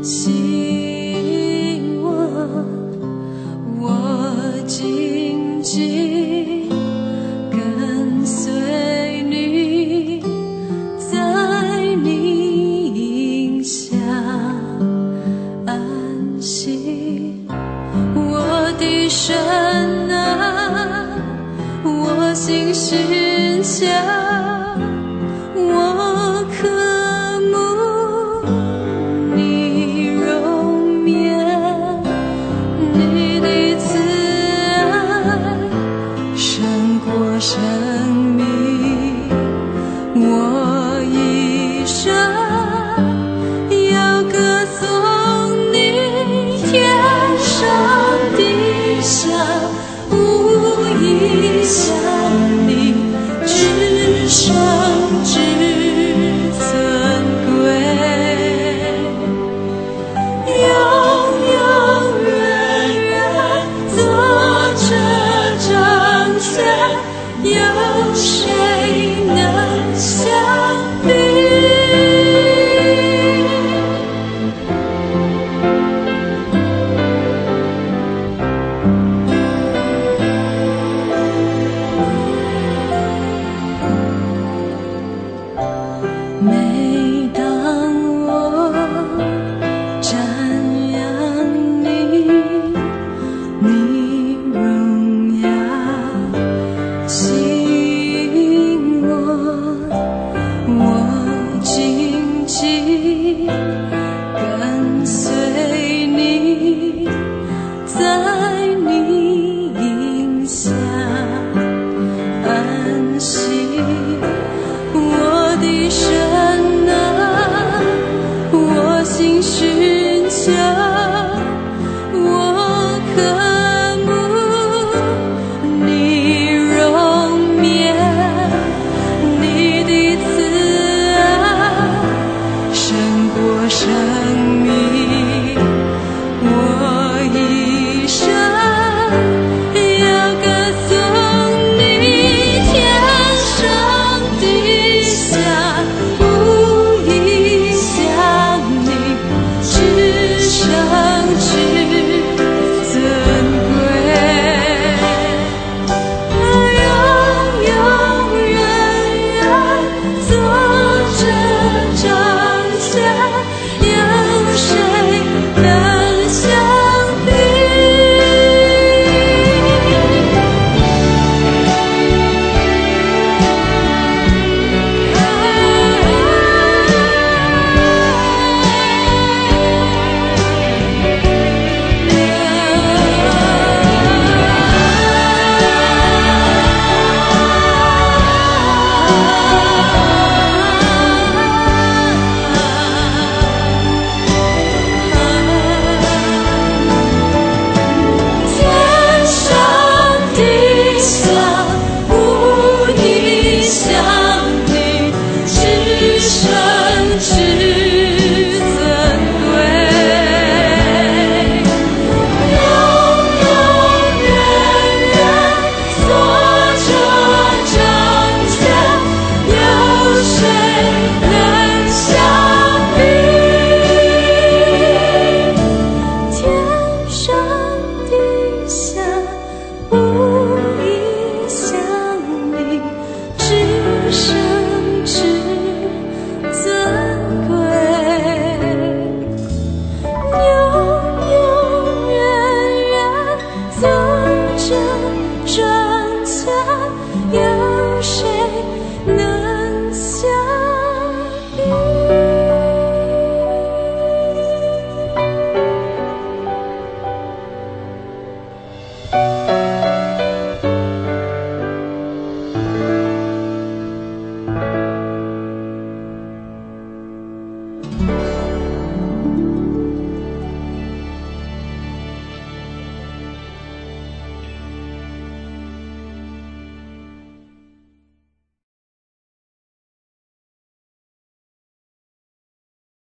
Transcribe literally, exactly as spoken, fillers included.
信我，我紧紧跟随你，在你荫下安息。我的神啊，我心寻求，我渴慕你容颜，你的慈爱胜过生命，我一生要歌颂你，天上地下无一像你，至圣至尊贵，永永远远坐着掌权，有谁能相比？每当我瞻仰你，你荣耀吸引我，我紧紧跟随你，在你荫下安息。我的神啊，我心寻求，我渴慕你容颜，你的慈爱胜过生命，我一生要歌颂你，天上地下无一像你，至圣至尊贵，永永远远坐着掌权，有谁能相比？天上地下无一像你，至圣至尊贵，永永远远坐着掌权，有谁能相比？天上地下无一像你，至圣至尊贵，永永远远坐着掌权，有谁能相比？